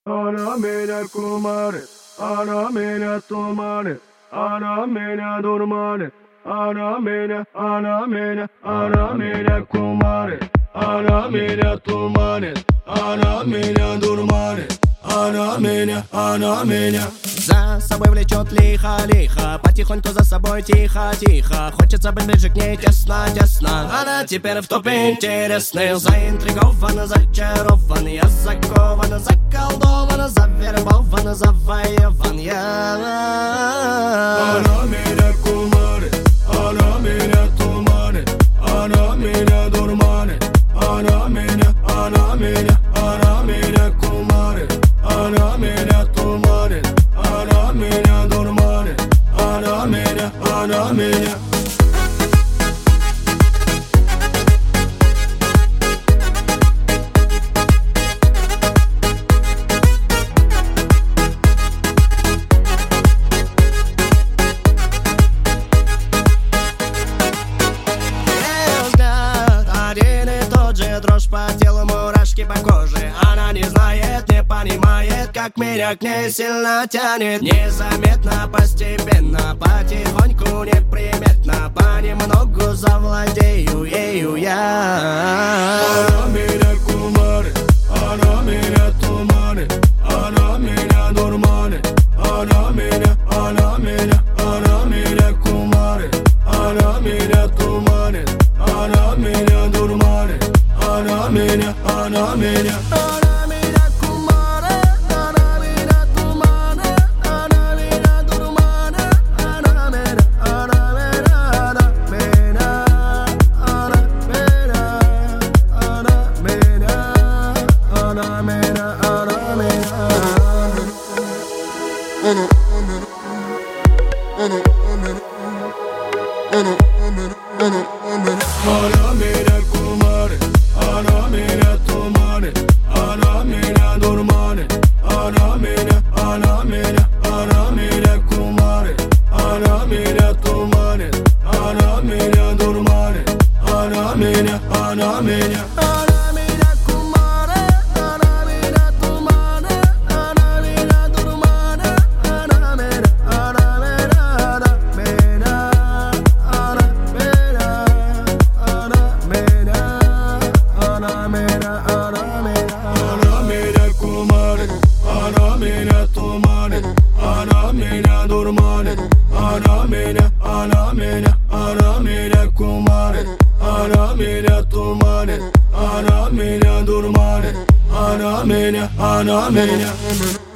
Ana меня кумарит, она меня туманит, она меня дурманит, она меня кумарит, она меня туманит, она меня дурманит, она меня. За собой влечет лихо-лихо, потихоньку за собой тихо-тихо. Хочется быть ближе к ней тесно-тесно. Она теперь в топе интересных. Заинтригована, зачарован. Я закована, заколдована, завербована, завоеван я. Она меня кумарит, она меня туманит, она меня дурманит, она меня кумарит, она меня туманит, она меня дурманит, она меня. Дрожь по телу, мурашки по коже. Она не знает, не понимает, как меня к ней сильно тянет. Незаметно, постепенно, потихоньку, неприметно, понемногу завладею ею я. Она меня кумарит, она меня туманит, она меня дурманит, она меня кумарит, она меня туманит, она меня дурманит, она меня. Она меня кумарит, она меня туманит, она меня дурманит, она меня кумарит, она меня туманит, она меня дурманит, она меня кумарит, она меня туманит, она меня дурманит, она меня. Она меня кумарит, она меня туманит, она меня дурманит, она меня кумарит, она меня туманит, она меня дурманит, она меня кумарит, она меня туманит, она меня дурманит, она меня.